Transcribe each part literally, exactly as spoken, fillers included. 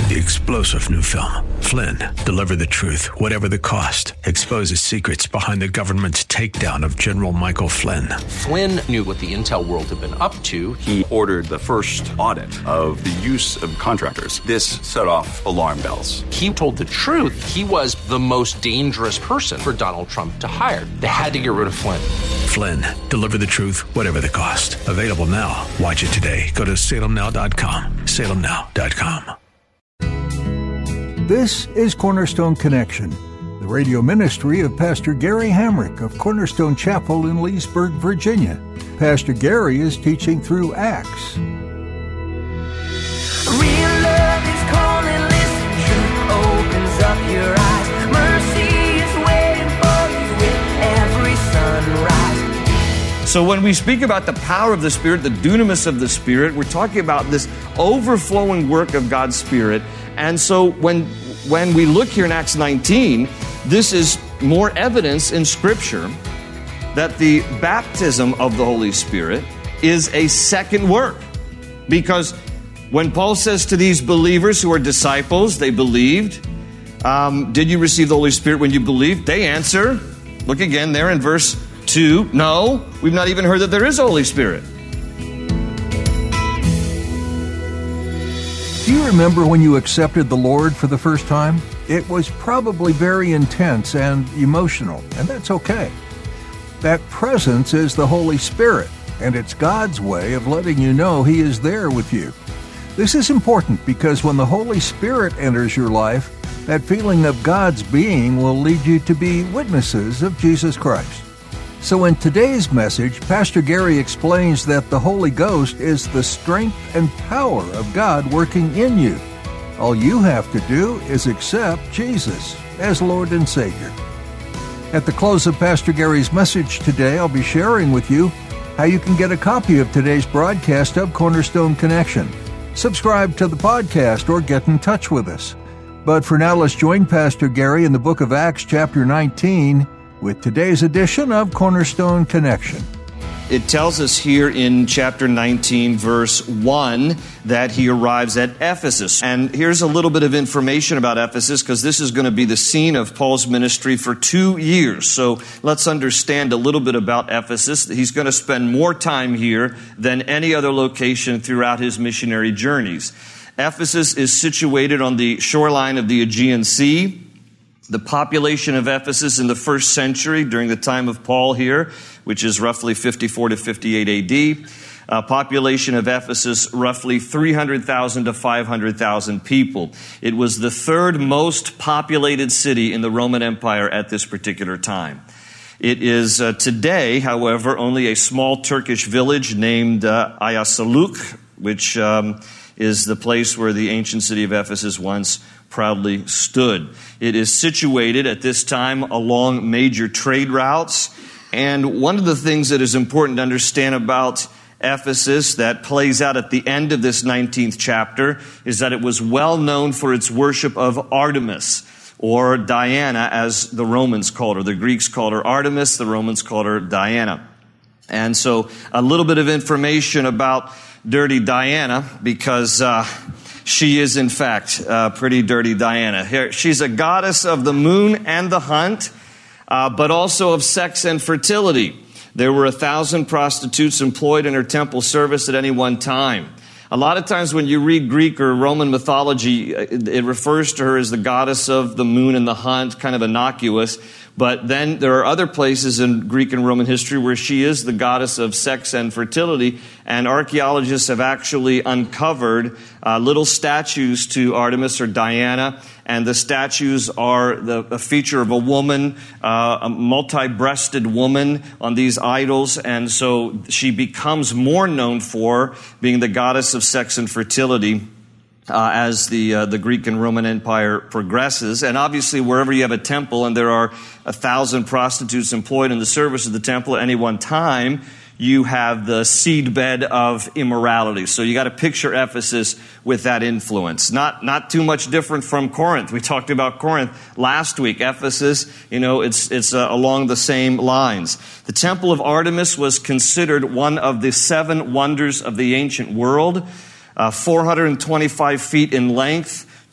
the explosive new film, Flynn, Deliver the Truth, Whatever the Cost, exposes secrets behind the government's takedown of General Michael Flynn. Flynn knew what the intel world had been up to. He ordered the first audit of the use of contractors. This set off alarm bells. He told the truth. He was the most dangerous person for Donald Trump to hire. They had to get rid of Flynn. Flynn, Deliver the Truth, Whatever the Cost. Available now. Watch it today. Go to salem now dot com. salem now dot com. This is Cornerstone Connection, the radio ministry of Pastor Gary Hamrick of Cornerstone Chapel in Leesburg, Virginia. Pastor Gary is teaching through Acts. Real love is calling, listen, truth opens up your eyes. Mercy is waiting for you with every sunrise. So when we speak about the power of the Spirit, the dunamis of the Spirit, we're talking about this overflowing work of God's Spirit. And so when when we look here in Acts nineteen, this is more evidence in Scripture that the baptism of the Holy Spirit is a second work. Because when Paul says to these believers who are disciples, they believed, um, did you receive the Holy Spirit when you believed? They answer, look again there in verse two, no, we've not even heard that there is a Holy Spirit. Do you remember when you accepted the Lord for the first time? It was probably very intense and emotional, and that's okay. That presence is the Holy Spirit, and it's God's way of letting you know He is there with you. This is important because when the Holy Spirit enters your life, that feeling of God's being will lead you to be witnesses of Jesus Christ. So in today's message, Pastor Gary explains that the Holy Ghost is the strength and power of God working in you. All you have to do is accept Jesus as Lord and Savior. At the close of Pastor Gary's message today, I'll be sharing with you how you can get a copy of today's broadcast of Cornerstone Connection. Subscribe to the podcast or get in touch with us. But for now, let's join Pastor Gary in the book of Acts chapter nineteen with today's edition of Cornerstone Connection. It tells us here in chapter nineteen, verse one, that he arrives at Ephesus. And here's a little bit of information about Ephesus, because this is going to be the scene of Paul's ministry for two years. So let's understand a little bit about Ephesus. He's going to spend more time here than any other location throughout his missionary journeys. Ephesus is situated on the shoreline of the Aegean Sea. The population of Ephesus in the first century, during the time of Paul here, which is roughly fifty-four to fifty-eight A D, uh, population of Ephesus roughly three hundred thousand to five hundred thousand people. It was the third most populated city in the Roman Empire at this particular time. It is uh, today, however, only a small Turkish village named uh, Ayasaluk, which um, is the place where the ancient city of Ephesus once proudly stood. It is situated at this time along major trade routes. And one of the things that is important to understand about Ephesus that plays out at the end of this nineteenth chapter is that it was well known for its worship of Artemis, or Diana, as the Romans called her. The Greeks called her Artemis, the Romans called her Diana. And so a little bit of information about Dirty Diana, because uh, she is, in fact, uh, pretty dirty Diana. Here, she's a goddess of the moon and the hunt, uh, but also of sex and fertility. There were a thousand prostitutes employed in her temple service at any one time. A lot of times when you read Greek or Roman mythology, it, it refers to her as the goddess of the moon and the hunt, kind of innocuous. But then there are other places in Greek and Roman history where she is the goddess of sex and fertility. And archaeologists have actually uncovered uh, little statues to Artemis or Diana. And the statues are the, a feature of a woman, uh, a multi-breasted woman on these idols. And so she becomes more known for being the goddess of sex and fertility Uh, as the uh, the Greek and Roman Empire progresses. And obviously, wherever you have a temple and there are a thousand prostitutes employed in the service of the temple at any one time, you have the seedbed of immorality. So you got to picture Ephesus with that influence. Not not too much different from Corinth. We talked about Corinth last week. Ephesus, you know, it's it's uh, along the same lines. The temple of Artemis was considered one of the seven wonders of the ancient world. Uh, four hundred twenty-five feet in length,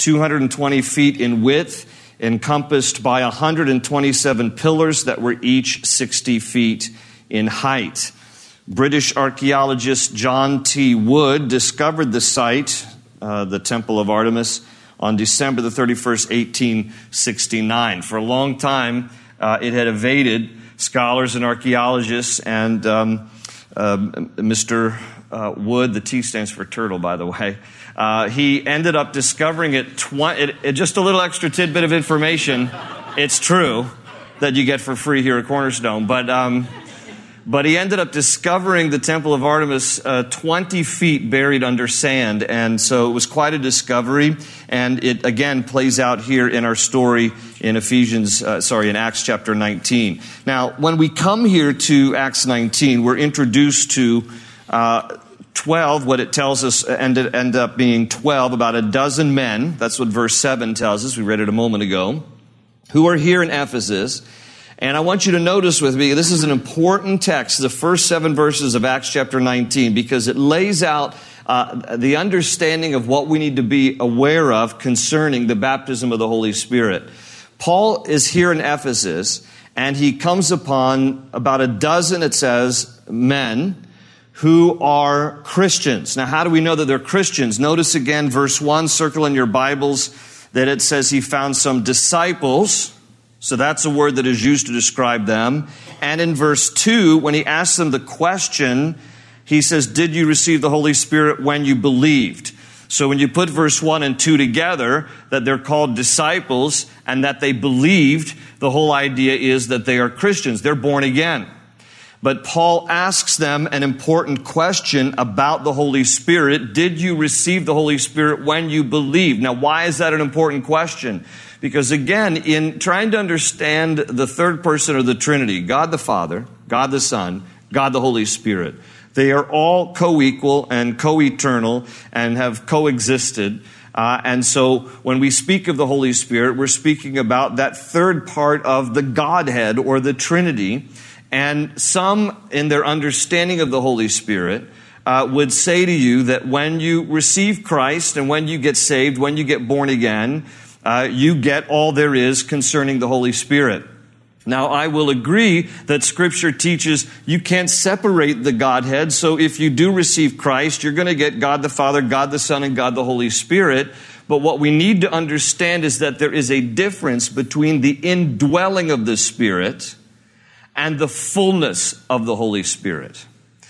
two hundred twenty feet in width, encompassed by one hundred twenty-seven pillars that were each sixty feet in height. British archaeologist John T. Wood discovered the site, uh, the Temple of Artemis, on December the thirty-first, eighteen sixty-nine. For a long time, uh, it had evaded scholars and archaeologists, and um, uh, Mister Uh, Wood, the T stands for turtle, by the way, uh, he ended up discovering it, tw- it, it, just a little extra tidbit of information, it's true, that you get for free here at Cornerstone, but um, but he ended up discovering the Temple of Artemis uh, twenty feet buried under sand, and so it was quite a discovery, and it again plays out here in our story in Ephesians, uh, sorry, in Acts chapter nineteen. Now, when we come here to Acts nineteen, we're introduced to uh, twelve, what it tells us ended end up being twelve, about a dozen men. That's what verse seven tells us. We read it a moment ago. Who are here in Ephesus. And I want you to notice with me, this is an important text, the first seven verses of Acts chapter nineteen, because it lays out uh, the understanding of what we need to be aware of concerning the baptism of the Holy Spirit. Paul is here in Ephesus, and he comes upon about a dozen, it says, men who are Christians. Now, how do we know that they're Christians? Notice again, verse one, circle in your Bibles, that it says he found some disciples. So that's a word that is used to describe them. And in verse two, when he asks them the question, he says, did you receive the Holy Spirit when you believed? So when you put verse one and two together, that they're called disciples and that they believed, the whole idea is that they are Christians. They're born again. But Paul asks them an important question about the Holy Spirit. Did you receive the Holy Spirit when you believed? Now, why is that an important question? Because again, in trying to understand the third person of the Trinity, God the Father, God the Son, God the Holy Spirit, they are all co-equal and co-eternal and have coexisted. Uh, and so when we speak of the Holy Spirit, we're speaking about that third part of the Godhead or the Trinity. And some, in their understanding of the Holy Spirit, uh, would say to you that when you receive Christ and when you get saved, when you get born again, uh, you get all there is concerning the Holy Spirit. Now, I will agree that Scripture teaches you can't separate the Godhead. So if you do receive Christ, you're going to get God the Father, God the Son, and God the Holy Spirit. But what we need to understand is that there is a difference between the indwelling of the Spirit and the fullness of the Holy Spirit.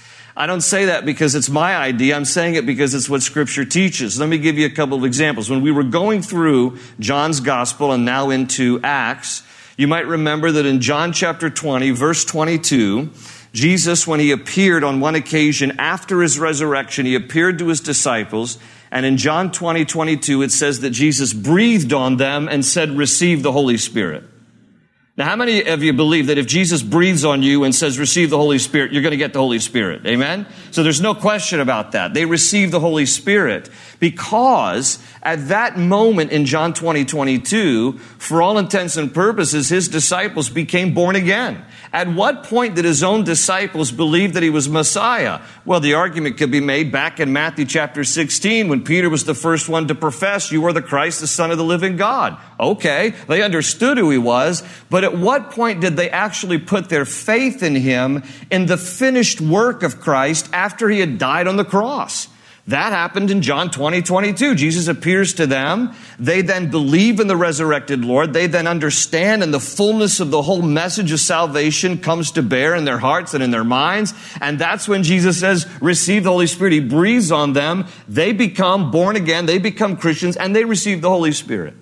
I don't say that because it's my idea. I'm saying it because it's what Scripture teaches. Let me give you a couple of examples. When we were going through John's Gospel and now into Acts, you might remember that in John chapter twenty, verse twenty-two, Jesus, when he appeared on one occasion after his resurrection, he appeared to his disciples. And in John twenty, twenty-two, it says that Jesus breathed on them and said, receive the Holy Spirit. Now, how many of you believe that if Jesus breathes on you and says, receive the Holy Spirit, you're going to get the Holy Spirit? Amen? So there's no question about that. They received the Holy Spirit because at that moment in John twenty, twenty-two, for all intents and purposes, his disciples became born again. At what point did his own disciples believe that he was Messiah? Well, the argument could be made back in Matthew chapter sixteen when Peter was the first one to profess, you are the Christ, the Son of the living God. Okay, they understood who he was, but at what point did they actually put their faith in him in the finished work of Christ after he had died on the cross? That happened in John twenty, twenty-two. Jesus appears to them. They then believe in the resurrected Lord. They then understand, and the fullness of the whole message of salvation comes to bear in their hearts and in their minds. And that's when Jesus says, receive the Holy Spirit. He breathes on them. They become born again. They become Christians, and they receive the Holy Spirit.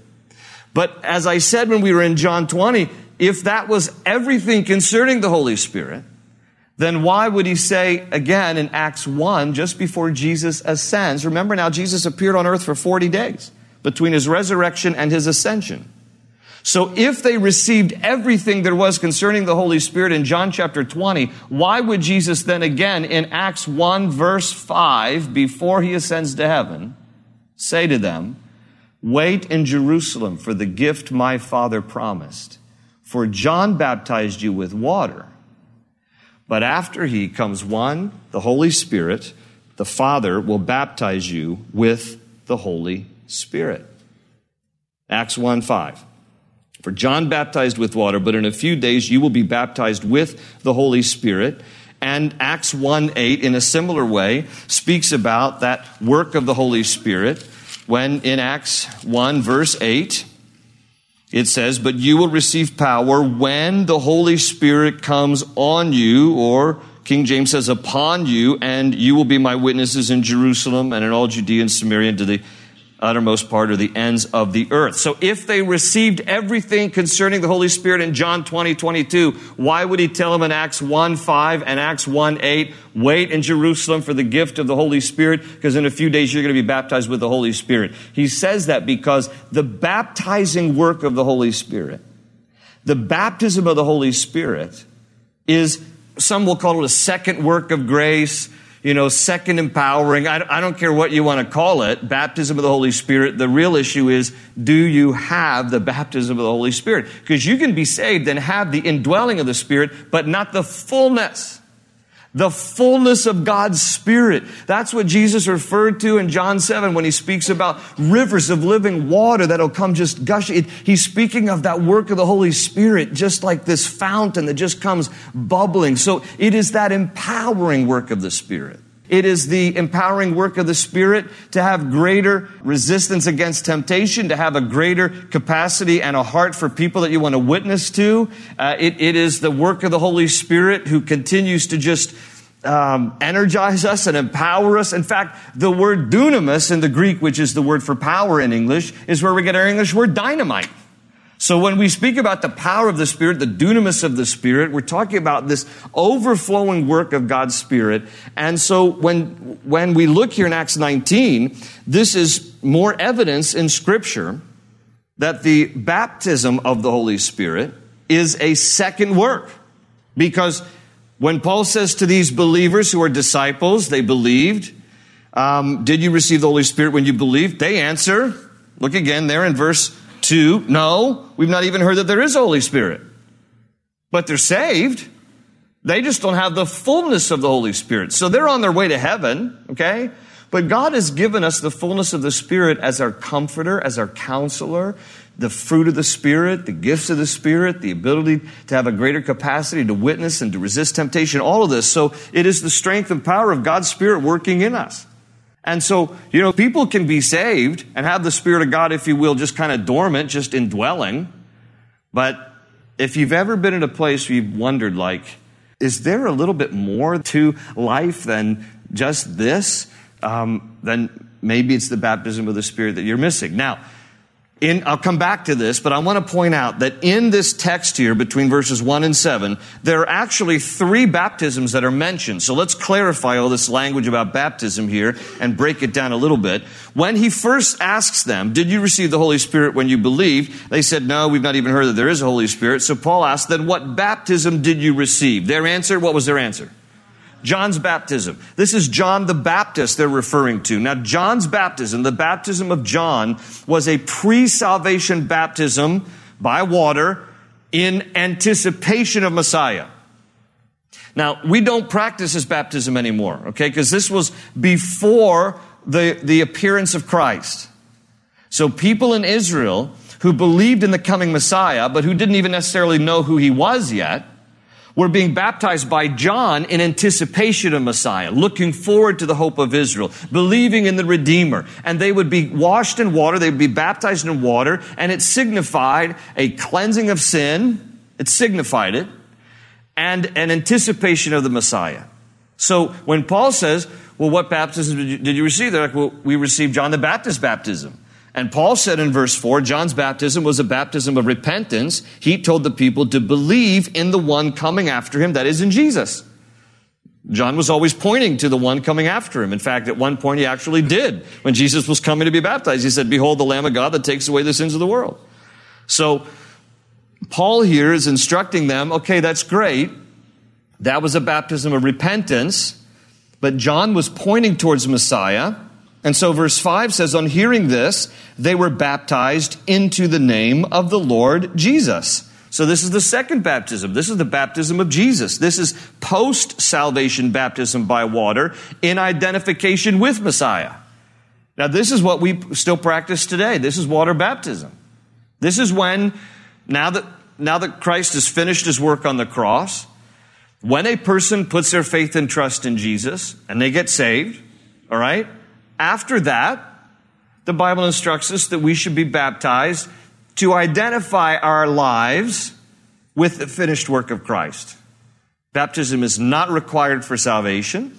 But as I said when we were in John twenty, if that was everything concerning the Holy Spirit, then why would he say again in Acts one, just before Jesus ascends? Remember now, Jesus appeared on earth for forty days between his resurrection and his ascension. So if they received everything there was concerning the Holy Spirit in John chapter twenty, why would Jesus then again in Acts one verse five, before he ascends to heaven, say to them, wait in Jerusalem for the gift my Father promised? For John baptized you with water, but after he comes one, the Holy Spirit, the Father will baptize you with the Holy Spirit. Acts one five. For John baptized with water, but in a few days you will be baptized with the Holy Spirit. And Acts one eight, in a similar way, speaks about that work of the Holy Spirit, when in Acts one verse eight, it says, but you will receive power when the Holy Spirit comes on you, or King James says upon you, and you will be my witnesses in Jerusalem and in all Judea and Samaria and to the uttermost part or the ends of the earth. So if they received everything concerning the Holy Spirit in John twenty twenty-two, why would he tell them in Acts one five and Acts one eight, wait in Jerusalem for the gift of the Holy Spirit, because in a few days you're going to be baptized with the Holy Spirit? He says that because the baptizing work of the Holy Spirit, the baptism of the Holy Spirit, is, some will call it a second work of grace, you know, second empowering. I, I don't care what you want to call it, baptism of the Holy Spirit. The real issue is, do you have the baptism of the Holy Spirit? Because you can be saved and have the indwelling of the Spirit, but not the fullness. The fullness of God's Spirit. That's what Jesus referred to in John seven when he speaks about rivers of living water that'll come just gushing. He's speaking of that work of the Holy Spirit, just like this fountain that just comes bubbling. So it is that empowering work of the Spirit. It is the empowering work of the Spirit to have greater resistance against temptation, to have a greater capacity and a heart for people that you want to witness to. Uh, it, it is the work of the Holy Spirit who continues to just um, energize us and empower us. In fact, the word dunamis in the Greek, which is the word for power in English, is where we get our English word dynamite. So when we speak about the power of the Spirit, the dunamis of the Spirit, we're talking about this overflowing work of God's Spirit. And so when, when we look here in Acts nineteen, this is more evidence in Scripture that the baptism of the Holy Spirit is a second work. Because when Paul says to these believers who are disciples, they believed, um, did you receive the Holy Spirit when you believed? They answer, look again there in verse two, no, we've not even heard that there is a Holy Spirit. But they're saved. They just don't have the fullness of the Holy Spirit. So they're on their way to heaven, okay? But God has given us the fullness of the Spirit as our comforter, as our counselor, the fruit of the Spirit, the gifts of the Spirit, the ability to have a greater capacity to witness and to resist temptation, all of this. So it is the strength and power of God's Spirit working in us. And so, you know, people can be saved and have the Spirit of God, if you will, just kind of dormant, just indwelling. But if you've ever been in a place where you've wondered, like, is there a little bit more to life than just this? Um, then maybe it's the baptism of the Spirit that you're missing. Now, in, I'll come back to this, but I want to point out that in this text here, between verses one and seven, there are actually three baptisms that are mentioned. So let's clarify all this language about baptism here and break it down a little bit. When he first asks them, did you receive the Holy Spirit when you believed? They said, no, we've not even heard that there is a Holy Spirit. So Paul asked, then what baptism did you receive? Their answer, what was their answer? John's baptism. This is John the Baptist they're referring to. Now, John's baptism, the baptism of John, was a pre-salvation baptism by water in anticipation of Messiah. Now, we don't practice this baptism anymore, okay? Because this was before the, the appearance of Christ. So people in Israel who believed in the coming Messiah, but who didn't even necessarily know who he was yet, were being baptized by John in anticipation of Messiah, looking forward to the hope of Israel, believing in the Redeemer. And they would be washed in water, they would be baptized in water, and it signified a cleansing of sin. It signified it. And an anticipation of the Messiah. So when Paul says, well, what baptism did you, did you receive? They're like, well, we received John the Baptist baptism. And Paul said in verse four, John's baptism was a baptism of repentance. He told the people to believe in the one coming after him, that is in Jesus. John was always pointing to the one coming after him. In fact, at one point he actually did. When Jesus was coming to be baptized, he said, behold the Lamb of God that takes away the sins of the world. So Paul here is instructing them, okay, that's great. That was a baptism of repentance. But John was pointing towards Messiah. And so verse five says, on hearing this, they were baptized into the name of the Lord Jesus. So this is the second baptism. This is the baptism of Jesus. This is post-salvation baptism by water in identification with Messiah. Now this is what we still practice today. This is water baptism. This is when, now that, now that Christ has finished his work on the cross, when a person puts their faith and trust in Jesus and they get saved, all right, after that, the Bible instructs us that we should be baptized to identify our lives with the finished work of Christ. Baptism is not required for salvation.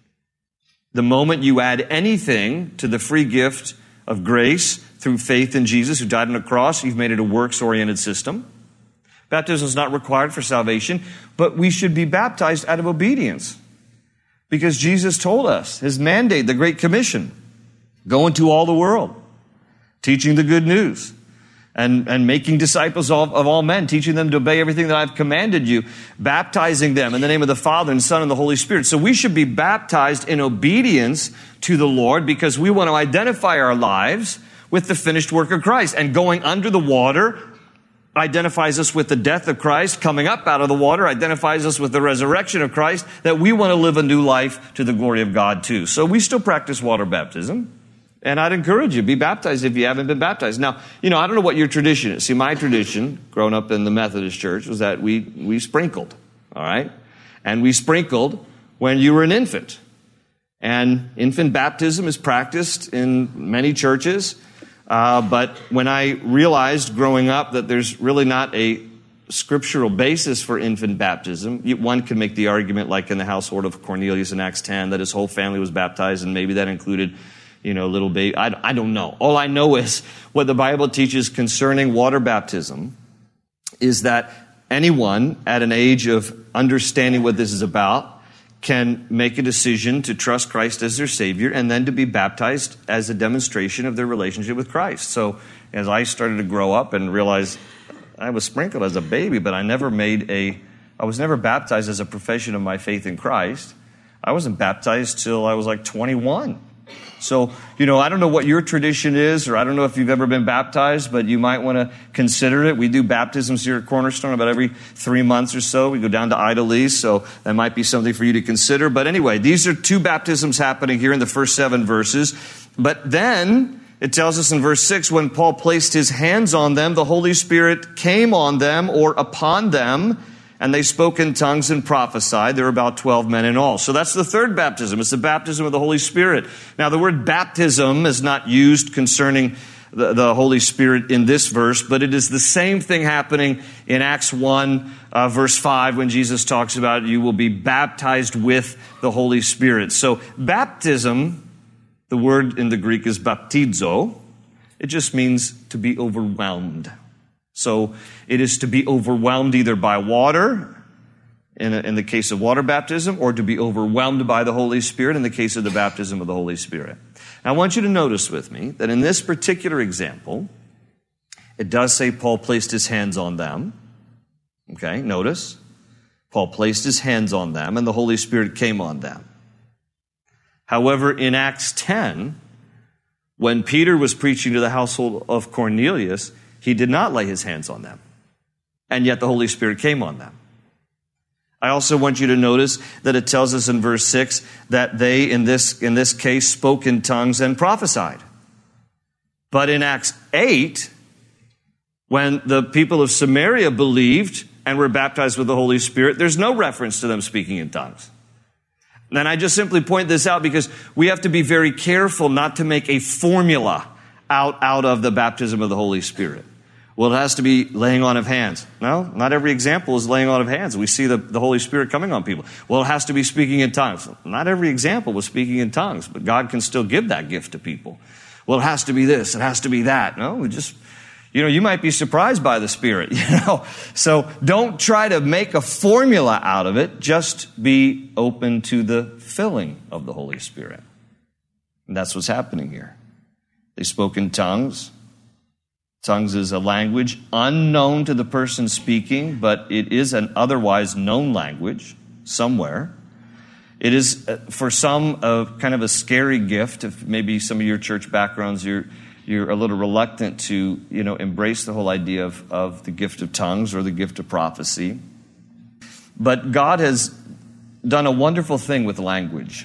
The moment you add anything to the free gift of grace through faith in Jesus who died on the cross, you've made it a works-oriented system. Baptism is not required for salvation, but we should be baptized out of obedience. Because Jesus told us, his mandate, the Great Commission, go into all the world, teaching the good news. And, and making disciples of, of all men, teaching them to obey everything that I've commanded you, baptizing them in the name of the Father and Son and the Holy Spirit. So we should be baptized in obedience to the Lord because we want to identify our lives with the finished work of Christ. And going under the water identifies us with the death of Christ. Coming up out of the water identifies us with the resurrection of Christ, that we want to live a new life to the glory of God too. So we still practice water baptism. And I'd encourage you, be baptized if you haven't been baptized. Now, you know, I don't know what your tradition is. See, my tradition, growing up in the Methodist Church, was that we, we sprinkled, all right? And we sprinkled when you were an infant. And infant baptism is practiced in many churches. Uh, but when I realized growing up that there's really not a scriptural basis for infant baptism, one can make the argument, like in the household of Cornelius in Acts ten, that his whole family was baptized, and maybe that included you know, little baby. I, I don't know. All I know is what the Bible teaches concerning water baptism is that anyone at an age of understanding what this is about can make a decision to trust Christ as their Savior and then to be baptized as a demonstration of their relationship with Christ. So as I started to grow up and realize I was sprinkled as a baby, but I never made a, I was never baptized as a profession of my faith in Christ. I wasn't baptized till I was like twenty-one. So, you know, I don't know what your tradition is, or I don't know if you've ever been baptized, but you might want to consider it. We do baptisms here at Cornerstone about every three months or so. We go down to Idalese, so that might be something for you to consider. But anyway, these are two baptisms happening here in the first seven verses. But then it tells us in verse six, when Paul placed his hands on them, the Holy Spirit came on them or upon them, and they spoke in tongues and prophesied. There were about twelve men in all. So that's the third baptism. It's the baptism of the Holy Spirit. Now, the word baptism is not used concerning the, the Holy Spirit in this verse, but it is the same thing happening in Acts one, uh, verse five, when Jesus talks about you will be baptized with the Holy Spirit. So baptism, the word in the Greek is baptizo. It just means to be overwhelmed. So it is to be overwhelmed either by water, in, a, in the case of water baptism, or to be overwhelmed by the Holy Spirit in the case of the baptism of the Holy Spirit. Now, I want you to notice with me that in this particular example, it does say Paul placed his hands on them. Okay, notice. Paul placed his hands on them, and the Holy Spirit came on them. However, in Acts ten, when Peter was preaching to the household of Cornelius, he did not lay his hands on them, and yet the Holy Spirit came on them. I also want you to notice that it tells us in verse six that they, in this, in this case, spoke in tongues and prophesied. But in Acts eight, when the people of Samaria believed and were baptized with the Holy Spirit, there's no reference to them speaking in tongues. And I just simply point this out because we have to be very careful not to make a formula out, out of the baptism of the Holy Spirit. Well, it has to be laying on of hands. No, not every example is laying on of hands. We see the, the Holy Spirit coming on people. Well, it has to be speaking in tongues. Not every example was speaking in tongues, but God can still give that gift to people. Well, it has to be this, it has to be that. No, we just, you know, you might be surprised by the Spirit, you know. So don't try to make a formula out of it. Just be open to the filling of the Holy Spirit. And that's what's happening here. They spoke in tongues. Tongues is a language unknown to the person speaking, but it is an otherwise known language somewhere. It is, for some, a kind of a scary gift. If maybe some of your church backgrounds, you're you're a little reluctant to, you know, embrace the whole idea of, of the gift of tongues or the gift of prophecy. But God has done a wonderful thing with language.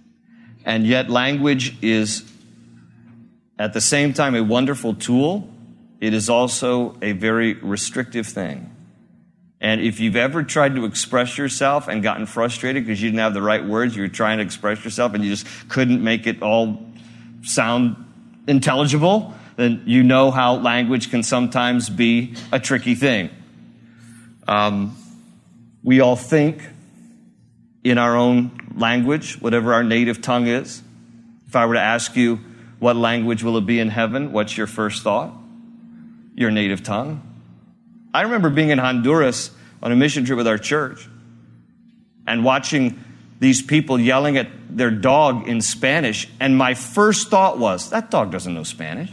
And yet language is, at the same time, a wonderful tool. it is also a very restrictive thing. And if you've ever tried to express yourself and gotten frustrated because you didn't have the right words, you were trying to express yourself and you just couldn't make it all sound intelligible, then you know how language can sometimes be a tricky thing. Um, we all think in our own language, whatever our native tongue is. If I were to ask you, what language will it be in heaven? What's your first thought? Your native tongue. I remember being in Honduras on a mission trip with our church and watching these people yelling at their dog in Spanish, and my first thought was, that dog doesn't know Spanish.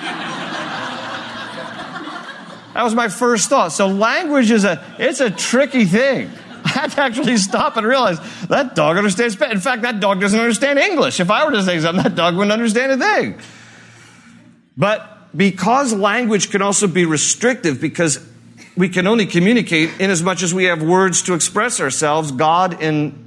That was my first thought. So language is a, it's a tricky thing. I had to actually stop and realize that dog understands Spanish. In fact, that dog doesn't understand English. If I were to say something, that dog wouldn't understand a thing. But because language can also be restrictive, because we can only communicate in as much as we have words to express ourselves, God, in,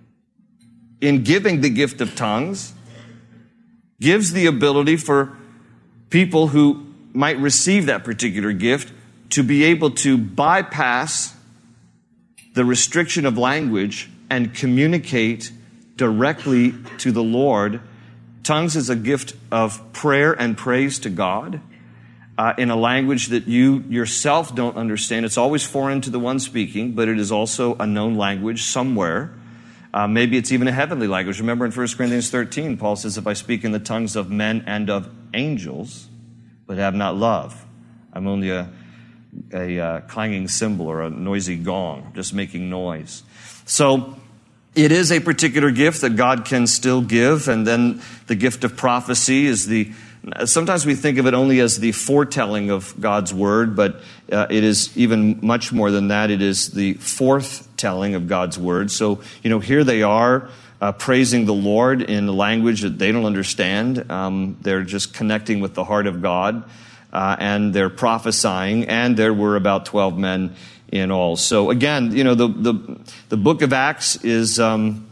in giving the gift of tongues, gives the ability for people who might receive that particular gift to be able to bypass the restriction of language and communicate directly to the Lord. Tongues is a gift of prayer and praise to God uh, in a language that you yourself don't understand. It's always foreign to the one speaking, but it is also a known language somewhere. Uh, maybe it's even a heavenly language. Remember in First Corinthians thirteen, Paul says, if I speak in the tongues of men and of angels, but have not love, I'm only a a uh, clanging cymbal or a noisy gong, just making noise. So it is a particular gift that God can still give. And then the gift of prophecy is the, sometimes we think of it only as the foretelling of God's word, but uh, it is even much more than that. It is the forthtelling of God's word. So, you know, here they are uh, praising the Lord in a language that they don't understand. Um, they're just connecting with the heart of God. Uh, and they're prophesying, and there were about twelve men in all. So again, you know, the the, the book of Acts is, um,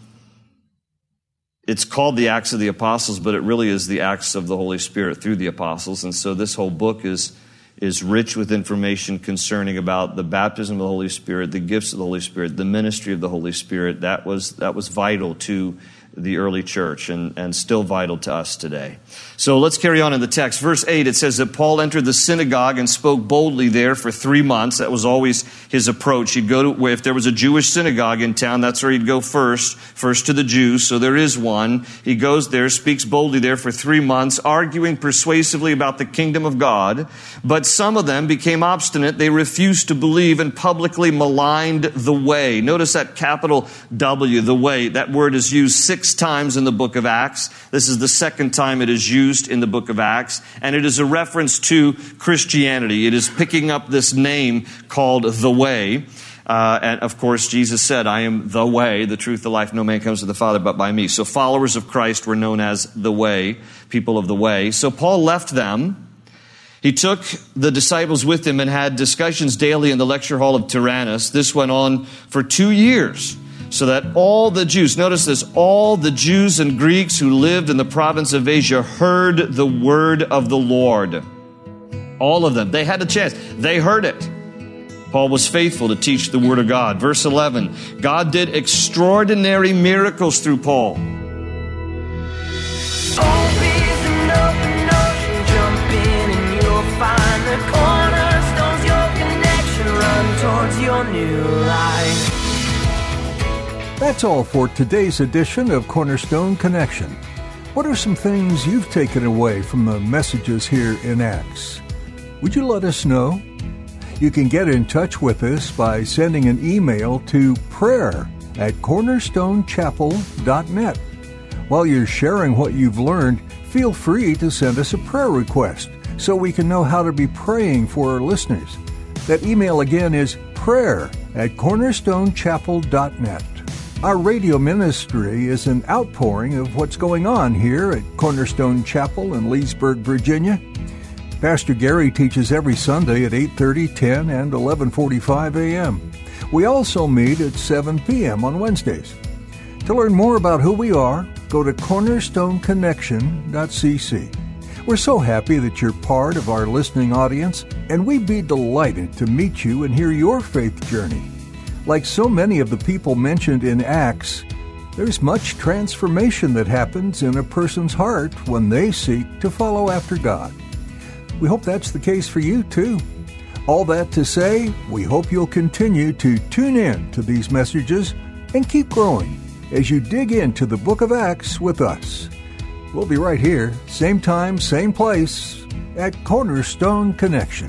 it's called the Acts of the Apostles, but it really is the Acts of the Holy Spirit through the apostles. And so this whole book is is rich with information concerning about the baptism of the Holy Spirit, the gifts of the Holy Spirit, the ministry of the Holy Spirit. That was that was vital to the early church and, and still vital to us today. So let's carry on in the text. Verse eight, it says that Paul entered the synagogue and spoke boldly there for three months. That was always his approach. He'd go to, if there was a Jewish synagogue in town, that's where he'd go first, first to the Jews. So there is one. He goes there, speaks boldly there for three months, arguing persuasively about the kingdom of God. But some of them became obstinate. They refused to believe and publicly maligned the way. Notice that capital W, the way. That word is used six times in the book of Acts. This is the second time it is used in the book of Acts, and it is a reference to Christianity. It is picking up this name called the way. Uh, and of course, Jesus said, I am the way, the truth, the life. No man comes to the Father but by me. So followers of Christ were known as the way, people of the way. So Paul left them. He took the disciples with him and had discussions daily in the lecture hall of Tyrannus. This went on for two years. So that all the Jews, notice this, all the Jews and Greeks who lived in the province of Asia heard the word of the Lord. All of them. They had a chance. They heard it. Paul was faithful to teach the word of God. Verse eleven, God did extraordinary miracles through Paul. Find the cornerstones, your connection, run towards your new life. That's all for today's edition of Cornerstone Connection. What are some things you've taken away from the messages here in Acts? Would you let us know? You can get in touch with us by sending an email to prayer at cornerstonechapel dot net. While you're sharing what you've learned, feel free to send us a prayer request so we can know how to be praying for our listeners. That email again is prayer at cornerstonechapel dot net. Our radio ministry is an outpouring of what's going on here at Cornerstone Chapel in Leesburg, Virginia. Pastor Gary teaches every Sunday at eight thirty, ten, and eleven forty-five a.m. We also meet at seven p.m. on Wednesdays. To learn more about who we are, go to cornerstone connection dot c c. We're so happy that you're part of our listening audience, and we'd be delighted to meet you and hear your faith journey. Like so many of the people mentioned in Acts, there's much transformation that happens in a person's heart when they seek to follow after God. We hope that's the case for you, too. All that to say, we hope you'll continue to tune in to these messages and keep growing as you dig into the book of Acts with us. We'll be right here, same time, same place, at Cornerstone Connection.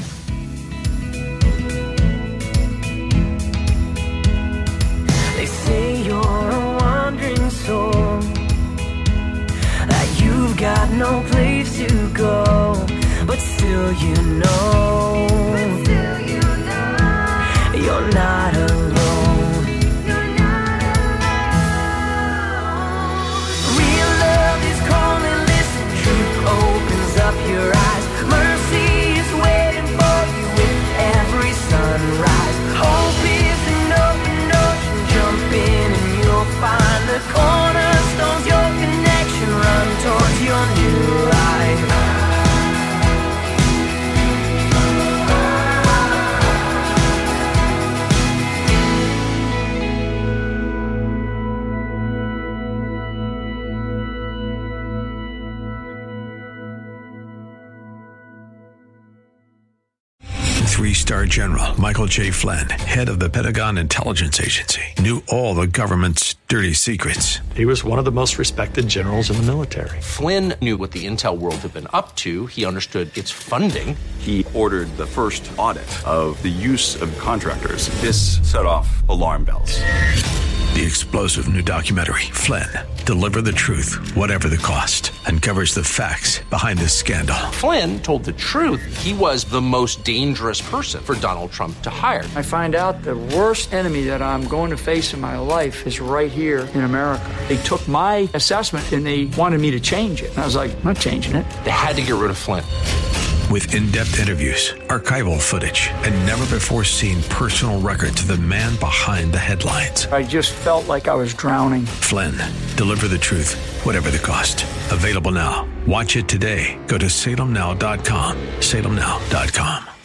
They say you're a wandering soul, that you've got no place to go, but still you know, but still you know you're not alone. You're not alone. Real love is calling, listen, truth opens up your eyes. Mercy is waiting for you with every sunrise. Hope is an open ocean, jump in and you'll find the cornerstones, your connection, run towards your new life. Three-star General Michael J. Flynn, head of the Pentagon Intelligence Agency, knew all the government's dirty secrets. He was one of the most respected generals in the military. Flynn knew what the intel world had been up to. He understood its funding. He ordered the first audit of the use of contractors. This set off alarm bells. The explosive new documentary, Flynn, Deliver the Truth, Whatever the Cost, uncovers the facts behind this scandal. Flynn told the truth. He was the most dangerous person for Donald Trump to hire. I find out the worst enemy that I'm going to face in my life is right here in America. They took my assessment and they wanted me to change it. And I was like, I'm not changing it. They had to get rid of Flynn. With in-depth interviews, archival footage, and never-before-seen personal records of the man behind the headlines. I just felt like I was drowning. Flynn, Deliver the Truth, Whatever the Cost. Available now. Watch it today. Go to salem now dot com. salem now dot com.